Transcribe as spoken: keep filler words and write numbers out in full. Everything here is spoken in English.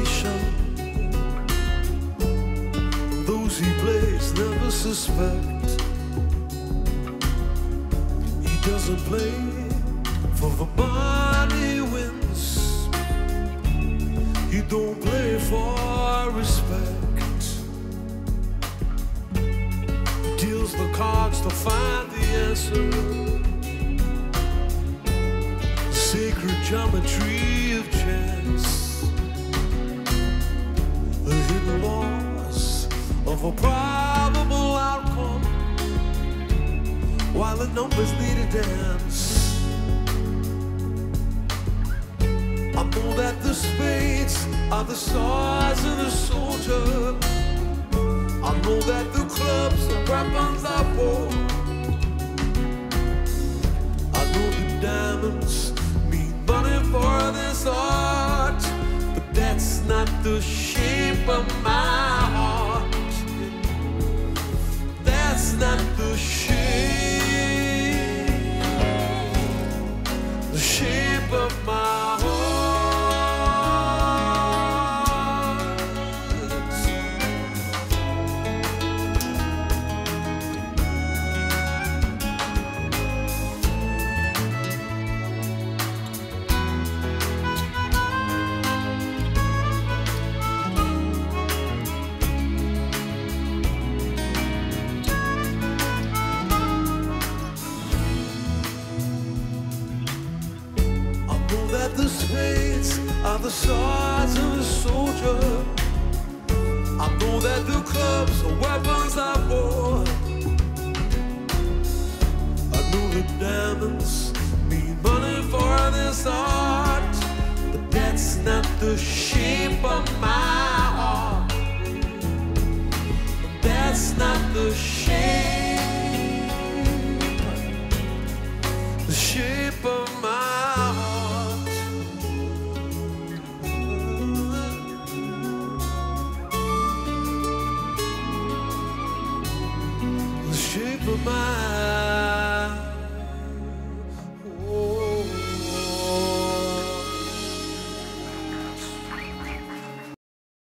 salvation. Those he plays never suspect. He doesn't play for the money wins. He don't play for respect. He deals the cards to find the answer. Sacred geometry of chance, the hidden laws of a probable outcome, while the numbers need a dance. I know that the spades are the swords of the soldier. I know that the clubs are weapons of war. I know the diamonds money for this art, but that's not the shape of my heart. That's not the shape, the shape of my heart. The spades are the swords of a soldier. I know that the clubs are weapons of war. I know the diamonds mean money for this art, but that's not the shape